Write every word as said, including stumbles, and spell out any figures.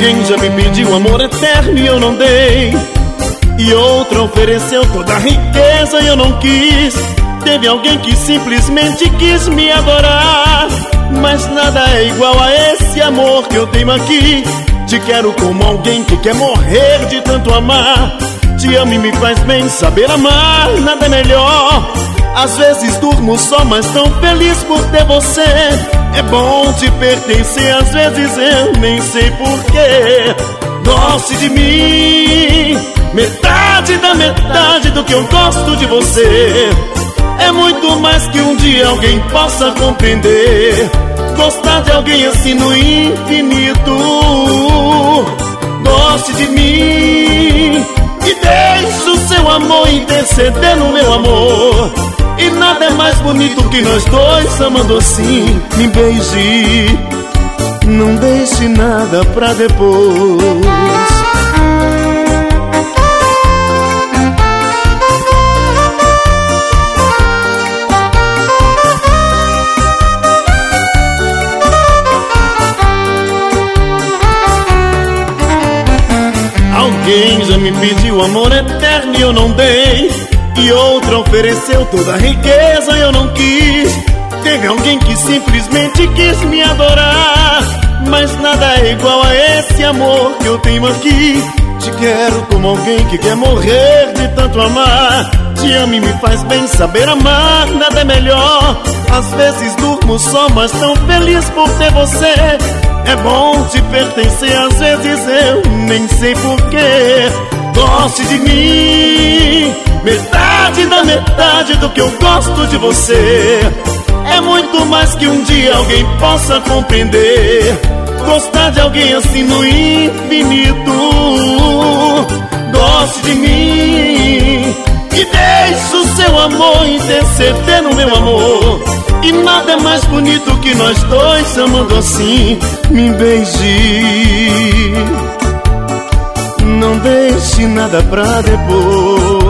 Alguém já me pediu amor eterno e eu não dei, e outro ofereceu toda a riqueza e eu não quis. Teve alguém que simplesmente quis me adorar, mas nada é igual a esse amor que eu tenho aqui. Te quero como alguém que quer morrer de tanto amar. Te amo e me faz bem saber amar, nada é melhor. Às vezes durmo só, mas tão feliz por ter você. É bom te pertencer, às vezes eu nem sei porquê. Goste de mim, metade da metade do que eu gosto de você. É muito mais que um dia alguém possa compreender. Gostar de alguém assim no infinito. Goste de mim e deixe o seu amor interceder no meu amor. E nada é mais bonito que nós dois amando assim. Me beije, não deixe nada pra depois. Alguém já me pediu amor eterno e eu não dei, e outro ofereceu toda a riqueza e eu não quis. Teve alguém que simplesmente quis me adorar, mas nada é igual a esse amor que eu tenho aqui. Te quero como alguém que quer morrer de tanto amar. Te amo e me faz bem saber amar, nada é melhor. Às vezes durmo só, mas tão feliz por ter você. É bom te pertencer, às vezes eu nem sei porquê. Goste de mim, metade da metade do que eu gosto de você. É muito mais que um dia alguém possa compreender. Gostar de alguém assim no infinito. Goste de mim e deixe o seu amor interceder no meu amor. E nada é mais bonito que nós dois amando assim. Me beije, não deixe nada pra depois.